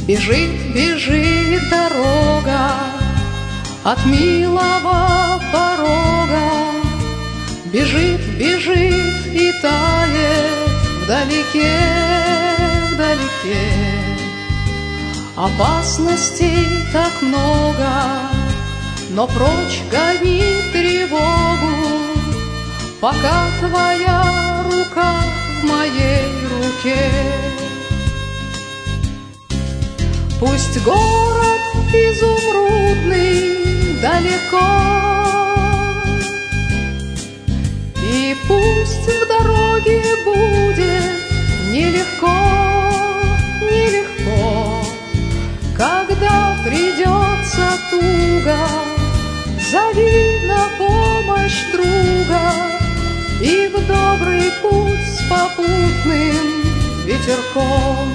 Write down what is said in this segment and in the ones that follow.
Бежит, бежит дорога от милого порога, бежит, бежит и тает вдалеке, вдалеке. Опасностей так много, но прочь гони тревогу, пока твоя рука в моей руке. Пусть город изумрудный далеко, и пусть в дороге будет нелегко, нелегко. Когда придется туго, зови на помощь друга, и в добрый путь с попутным ветерком.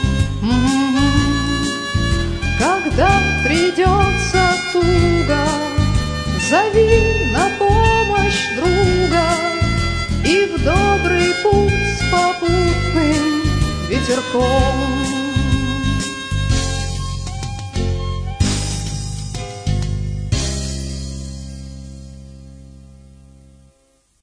Когда придется туго, зови на помощь друга, и в добрый путь с попутным ветерком.